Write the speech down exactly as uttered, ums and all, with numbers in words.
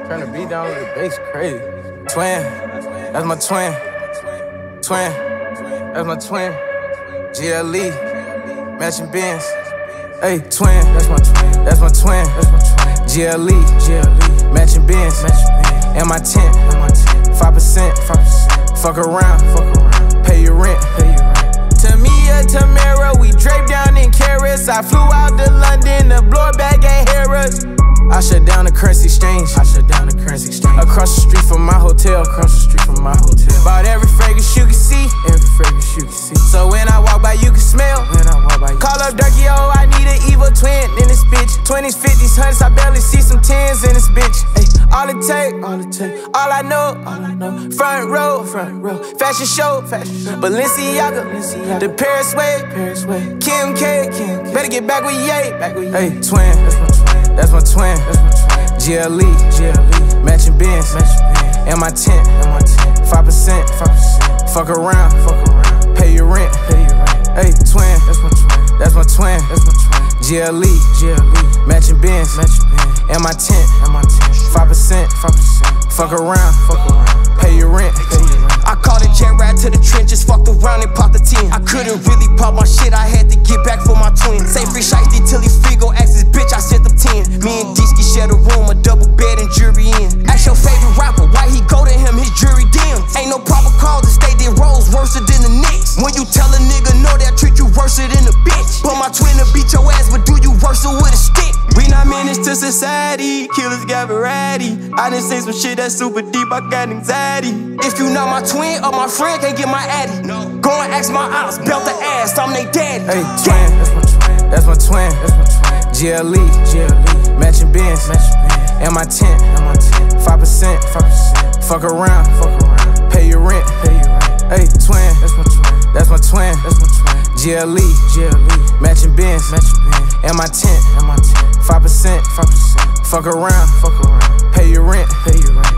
Turn the beat down with the bass, crazy. Twin, that's my twin. Twin, that's my twin. G L E, matching Benz. Hey, twin, that's my twin. That's my twin. That's my twin. G L E, G L E, matching Benz. And my tent, five percent. Fuck around, fuck around. Pay your rent, pay your rent. Tamia, Tamara, we draped down in carrots. I flew out to London to blow it back at Harrods. I shut down the currency exchange. I shut down the currency exchange. Across the street from my hotel. Across the street from my hotel. Bought every fragrance you can see. Every fragrance you can see. So when I walk by, you can smell. When I walk by, you call up Durky, oh, I need an evil twin in this bitch. Twenties, fifties, hundreds, I barely see some tens in this bitch. Ay, all it take, all it take, all I know, all I know. Front row, front row. Fashion show, fashion show. Balenciaga, Balenciaga. The Paris way, Paris way. Kim K, Kim K. Better get back with Ye, back with Ye. Hey, twin, that's my twin. That's my twin. That's my twin. G L E, G L E, matching Benz. And my tent, and my tent. Five percent, five percent. Fuck around, fuck around. Pay your rent, pay your rent. Hey, twin, that's my twin. That's my twin. That's my twin. G L E, G L E, matching Benz. And my tent, and my tent. Five percent, five percent. Fuck around, fuck around. Pay your rent, pay your rent. I called a jet ride to the trenches, fucked around and popped the tin. I couldn't really pop my shit, I had to get back for my twin. Say free shiesty till he free, go ask his bitch, I sent them ten. Me and Deeski shared a room, a double bed and jury in. Ask your favorite rapper, why he go to him, his jury dim. Ain't no proper call to stay their roles worse than the Knicks. When you tell a nigga no, they'll treat you worse than a bitch. But my twin to beat your ass, but do you worse with a stick? We not menace to society, killers got variety. I done seen some shit that's super deep, I got anxiety. If you not my twin or my friend, can't get my addy. No. Go and ask my ops, belt the ass, I'm they daddy. Hey, twin, that's my twin. That's my twin. That's my twin. G L E, G L E, matching Benz. And my tent, and my tent. Five percent, five percent. Fuck around, fuck around. Pay your rent, pay your rent. Hey, twin, that's my twin. That's my twin. That's my twin. G L E, G L E, matching Benz. And my tent, and my tent. Five percent, five percent. Fuck around, fuck around. Pay your rent, pay your rent.